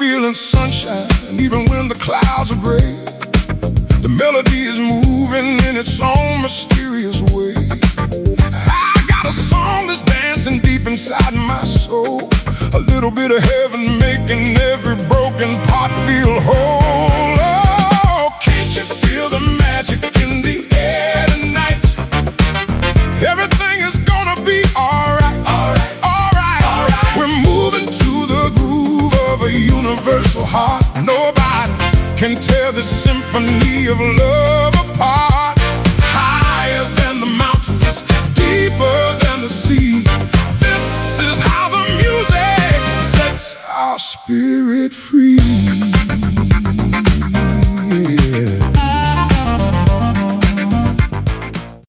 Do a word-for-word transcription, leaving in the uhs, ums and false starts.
feeling sunshine, even when the clouds are gray. The melody is moving in its own mysterious way. I got a song that's dancing deep inside my soul, a little bit of heaven making every broken part feel whole. Oh, can't you feel the magic in the air tonight? Everything is gonna be alright, alright, alright, alright. We're moving to the groove of a universal heart. Nobody can tear the symphony of love apart.